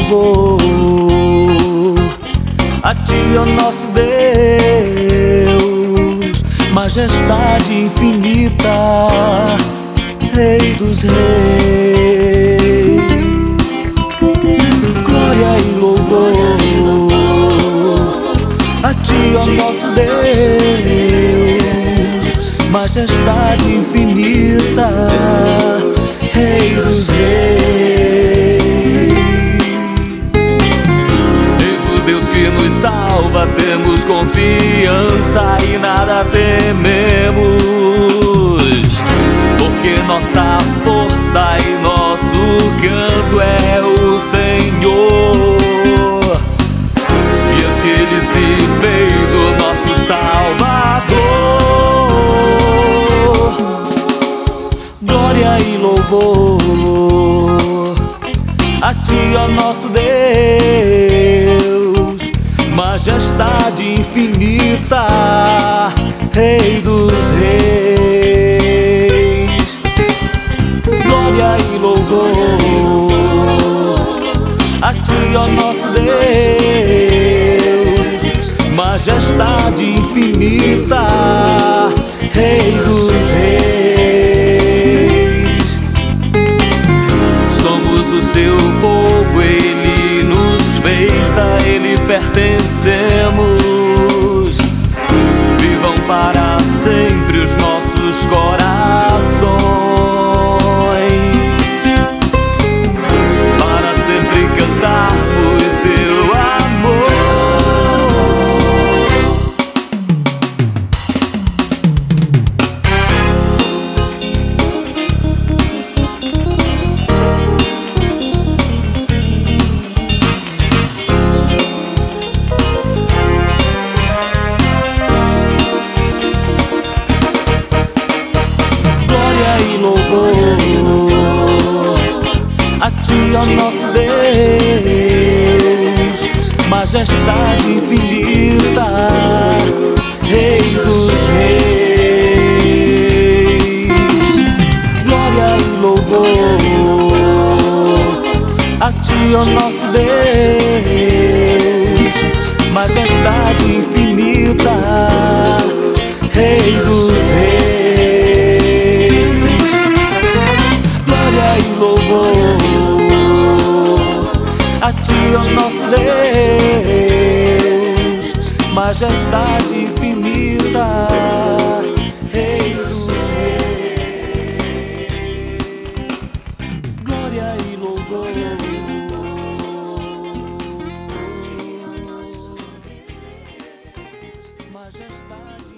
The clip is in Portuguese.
louvor a Ti, ó nosso Deus, majestade infinita, Rei dos Reis. Glória e louvor a Ti, ó nosso Deus, majestade infinita, Rei dos Reis. Eis o Deus que nos salva, temos confiança e nada tememos, porque nossa força e nosso canto é o Senhor. E eis que Ele se fez o nosso Salvador. Glória e louvor a Ti, ó nosso Deus, majestade infinita, Rei dos Reis. Glória e louvor a Ti, ó nosso Deus, majestade infinita, Rei dos Reis. Somos o Seu povo, Ele nos fez, a Ele pertencemos. Vivam para sempre os nossos corações, para sempre cantarmos Seu amor. A Ti, ó nosso Deus, majestade infinita, Rei dos Reis. Glória e louvor a Ti, ó nosso Deus, majestade infinita, Rei dos Reis. Glória e louvor a Ti, ó nosso Deus, majestade infinita, Rei dos Reis. Glória e louvor, majestade